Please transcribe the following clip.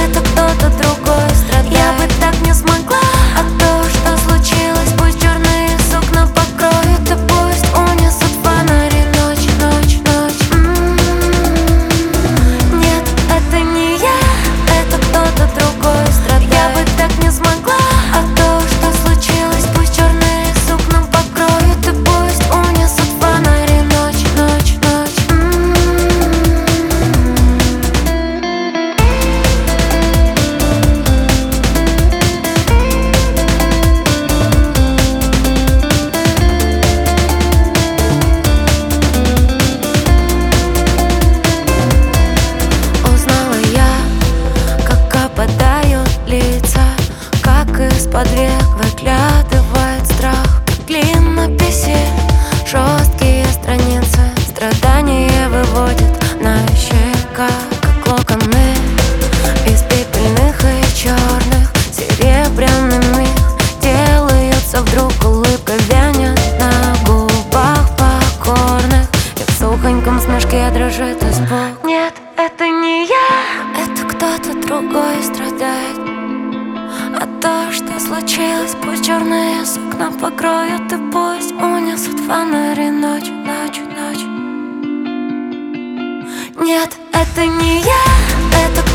это кто-то другой страдает. Я бы так не смогла, а то, что случилось, пусть черные сукна покроют, и пусть унесут фонари ночь, ночь, ночь. Нет, это не я, это кто-то другой страдает. Я бы так не смогла, а то, что случилось, пусть черные сукна покроют, и пусть унесут фонари ночь, ночь, ночь. Узнала я, как опадают лица, как из-под век выглядывает страх. Клинописи, жесткие страницы, страдания выводят на щеках, как локоны из пепельных и черных, серебряными делаются вдруг. Улыбка вянет на губах покорных, и в сухоньком смешке дрожит испуг. Нет, это не я, это кто-то другой страдает. А то, что случилось, пусть черные сукна покроют, и пусть унесут фонари ночь, ночь, ночь. Нет, это не я, это